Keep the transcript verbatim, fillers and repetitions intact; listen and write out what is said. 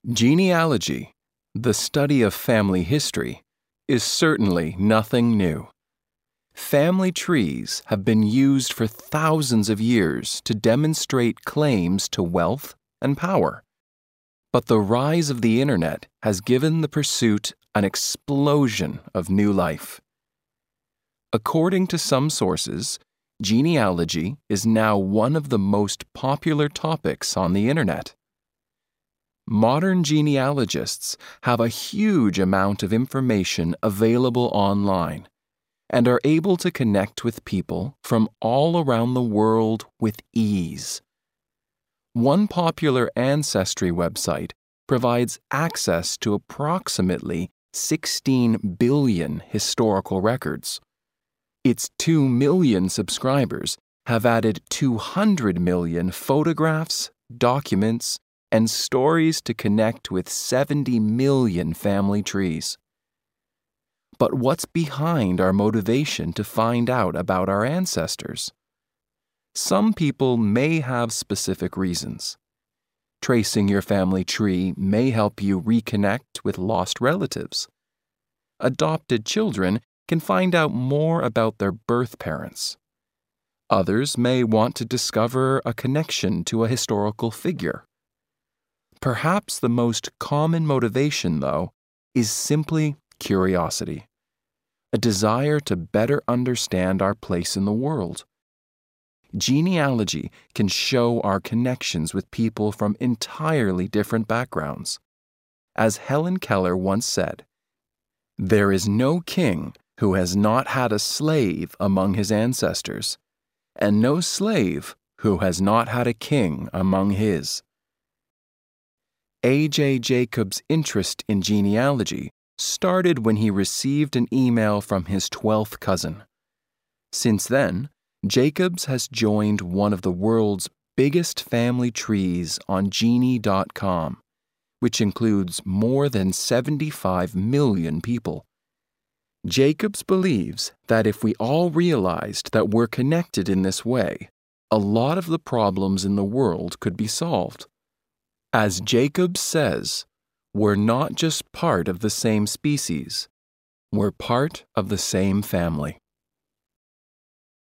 Genealogy, the study of family history, is certainly nothing new. Family trees have been used for thousands of years to demonstrate claims to wealth and power. But the rise of the internet has given the pursuit an explosion of new life. According to some sources, genealogy is now one of the most popular topics on the internet. Modern genealogists have a huge amount of information available online and are able to connect with people from all around the world with ease. One popular ancestry website provides access to approximately sixteen billion historical records. Its two million subscribers have added two hundred million photographs, documents, and stories to connect with seventy million family trees. But what's behind our motivation to find out about our ancestors? Some people may have specific reasons. Tracing your family tree may help you reconnect with lost relatives. Adopted children can find out more about their birth parents. Others may want to discover a connection to a historical figure. Perhaps the most common motivation, though, is simply curiosity, a desire to better understand our place in the world. Genealogy can show our connections with people from entirely different backgrounds. As Helen Keller once said, "There is no king who has not had a slave among his ancestors, and no slave who has not had a king among his." A J Jacobs' interest in genealogy started when he received an email from his twelfth cousin. Since then, Jacobs has joined one of the world's biggest family trees on Geni dot com, which includes more than seventy-five million people. Jacobs believes that if we all realized that we're connected in this way, a lot of the problems in the world could be solved. As Jacobs says, we're not just part of the same species, we're part of the same family.